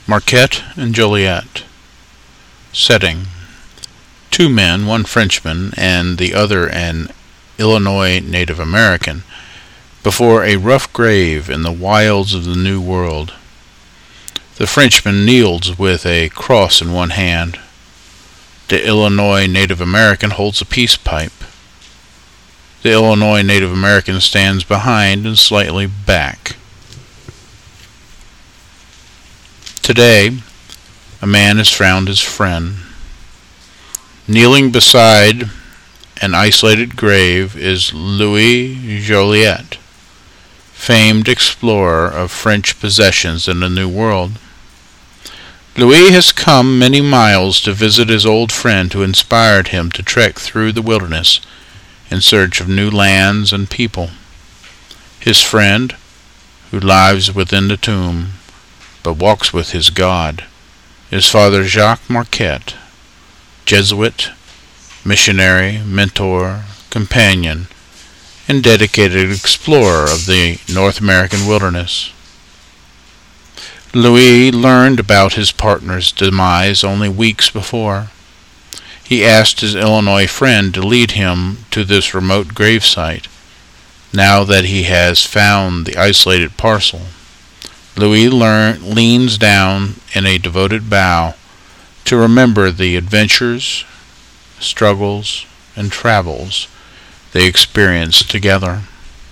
Marquette and Joliet. Setting: two men, one Frenchman and the other an Illinois Native American, before a rough grave in the wilds of the New World. The Frenchman kneels with a cross in one hand. The Illinois Native American holds a peace pipe. The Illinois Native American stands behind and slightly back. Today, a man has found his friend. Kneeling beside an isolated grave is Louis Joliet, famed explorer of French possessions in the New World. Louis has come many miles to visit his old friend who inspired him to trek through the wilderness in search of new lands and people. His friend, who lives within the tomb, but walks with his God, is Father Jacques Marquette, Jesuit, missionary, mentor, companion, and dedicated explorer of the North American wilderness. Louis learned about his partner's demise only weeks before. He asked his Illinois friend to lead him to this remote gravesite. Now that he has found the isolated parcel, Louis leans down in a devoted bow to remember the adventures, struggles, and travels they experienced together.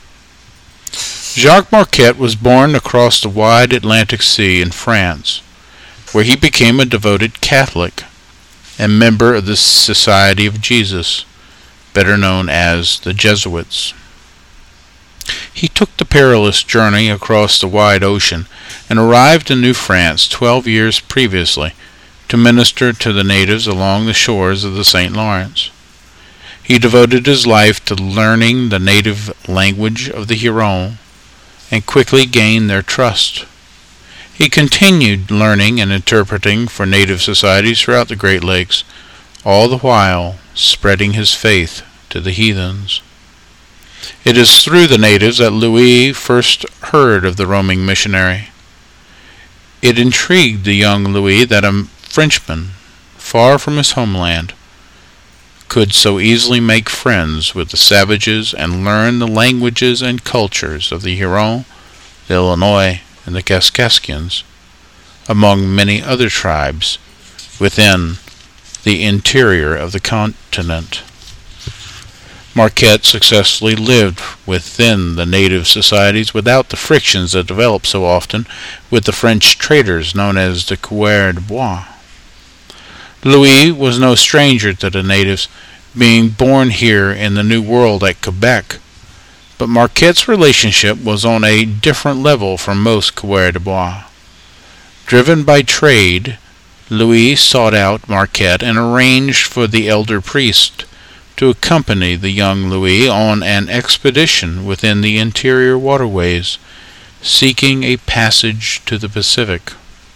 Jacques Marquette was born across the wide Atlantic Sea in France, where he became a devoted Catholic and member of the Society of Jesus, better known as the Jesuits. He took the perilous journey across the wide ocean and arrived in New France 12 years previously to minister to the natives along the shores of the St. Lawrence. He devoted his life to learning the native language of the Huron and quickly gained their trust. He continued learning and interpreting for native societies throughout the Great Lakes, all the while spreading his faith to the heathens. It is through the natives that Louis first heard of the roaming missionary. It intrigued the young Louis that a Frenchman, far from his homeland, could so easily make friends with the savages and learn the languages and cultures of the Huron, the Illinois, and the Kaskaskians, among many other tribes within the interior of the continent. Marquette successfully lived within the native societies without the frictions that develop so often with the French traders known as the coureurs de bois. Louis was no stranger to the natives, being born here in the New World at Quebec, but Marquette's relationship was on a different level from most coureurs de bois. Driven by trade, Louis sought out Marquette and arranged for the elder priest to accompany the young Louis on an expedition within the interior waterways, seeking a passage to the Pacific.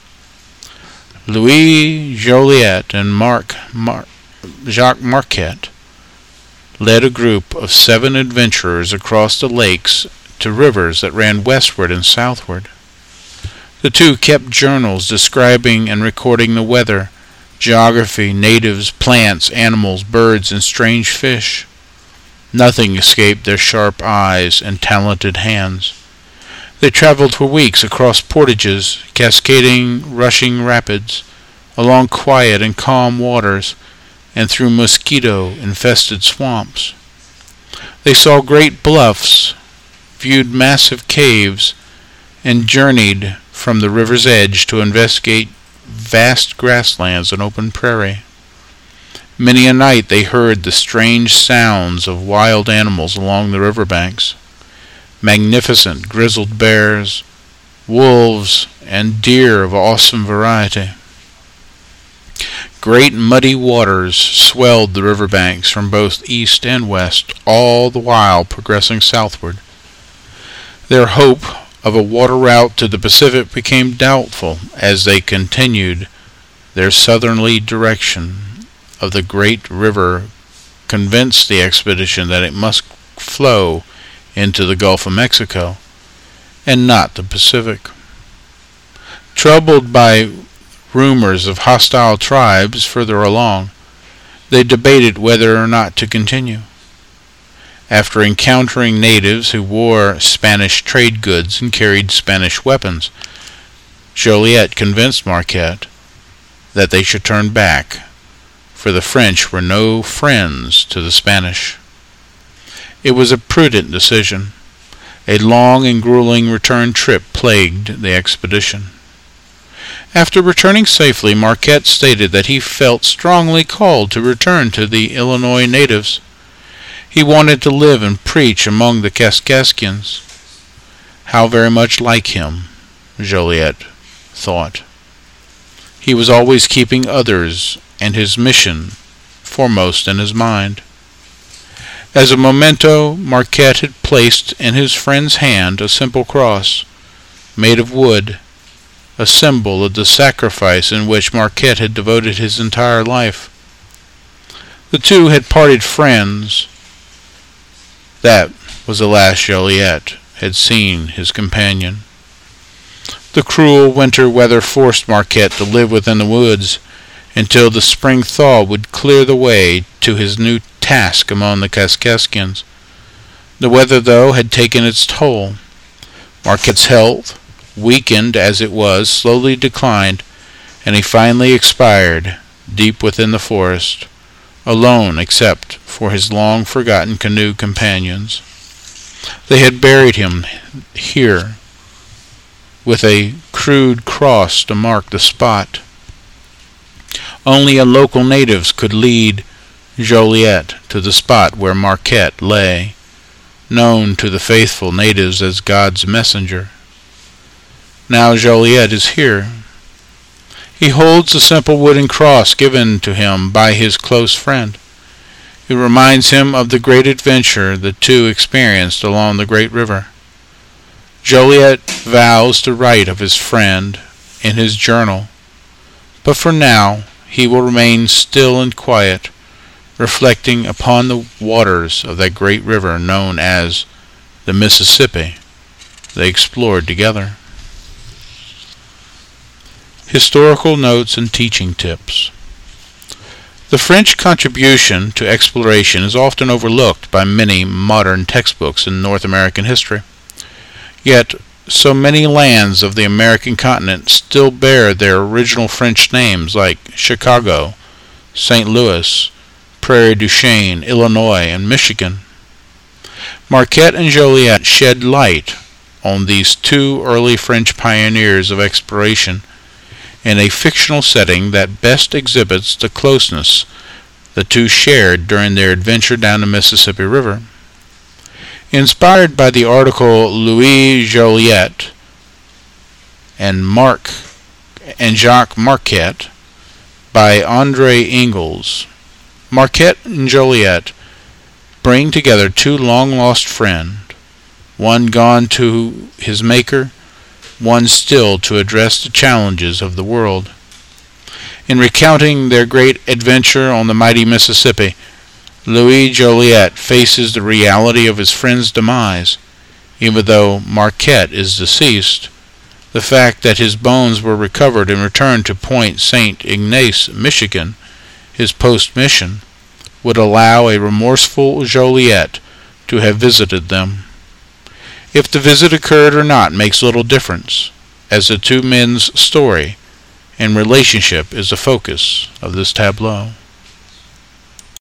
Louis Joliet and Jacques Marquette led a group of 7 adventurers across the lakes to rivers that ran westward and southward. The two kept journals describing and recording the weather, geography, natives, plants, animals, birds, and strange fish. Nothing escaped their sharp eyes and talented hands. They traveled for weeks across portages, cascading, rushing rapids, along quiet and calm waters, and through mosquito-infested swamps. They saw great bluffs, viewed massive caves, and journeyed from the river's edge to investigate vast grasslands and open prairie. Many a night they heard the strange sounds of wild animals along the riverbanks, magnificent grizzled bears, wolves, and deer of awesome variety. Great muddy waters swelled the riverbanks from both east and west, all the while progressing southward. Their hope of a water route to the Pacific became doubtful as they continued their southerly direction of the great river, convinced the expedition that it must flow into the Gulf of Mexico and not the Pacific. Troubled by rumors of hostile tribes further along, they debated whether or not to continue. After encountering natives who wore Spanish trade goods and carried Spanish weapons, Joliet convinced Marquette that they should turn back, for the French were no friends to the Spanish. It was a prudent decision. A long and grueling return trip plagued the expedition. After returning safely, Marquette stated that he felt strongly called to return to the Illinois natives. He wanted to live and preach among the Kaskaskians. How very much like him, Joliet thought. He was always keeping others and his mission foremost in his mind. As a memento, Marquette had placed in his friend's hand a simple cross, made of wood, a symbol of the sacrifice in which Marquette had devoted his entire life. The two had parted friends. That was the last Joliet had seen his companion. The cruel winter weather forced Marquette to live within the woods until the spring thaw would clear the way to his new task among the Kaskaskians. The weather, though, had taken its toll. Marquette's health, weakened as it was, slowly declined, and he finally expired deep within the forest, alone except for his long-forgotten canoe companions. They had buried him here, with a crude cross to mark the spot. Only a local natives could lead Joliet to the spot where Marquette lay, known to the faithful natives as God's messenger. Now Joliet is here. He holds the simple wooden cross given to him by his close friend. It reminds him of the great adventure the two experienced along the great river. Joliet vows to write of his friend in his journal, but for now he will remain still and quiet, reflecting upon the waters of that great river known as the Mississippi they explored together. Historical notes and teaching tips. The French contribution to exploration is often overlooked by many modern textbooks in North American history. Yet, so many lands of the American continent still bear their original French names like Chicago, St. Louis, Prairie du Chien, Illinois, and Michigan. Marquette and Joliet shed light on these two early French pioneers of exploration in a fictional setting that best exhibits the closeness the two shared during their adventure down the Mississippi River. Inspired by the article Louis Joliet and Jacques Marquette by André Ingalls, Marquette and Joliet bring together two long-lost friends, one gone to his Maker, one still to address the challenges of the world. In recounting their great adventure on the mighty Mississippi, Louis Joliet faces the reality of his friend's demise. Even though Marquette is deceased, the fact that his bones were recovered and returned to Point St. Ignace, Michigan, his post-mission, would allow a remorseful Joliet to have visited them. If the visit occurred or not makes little difference, as the two men's story and relationship is the focus of this tableau.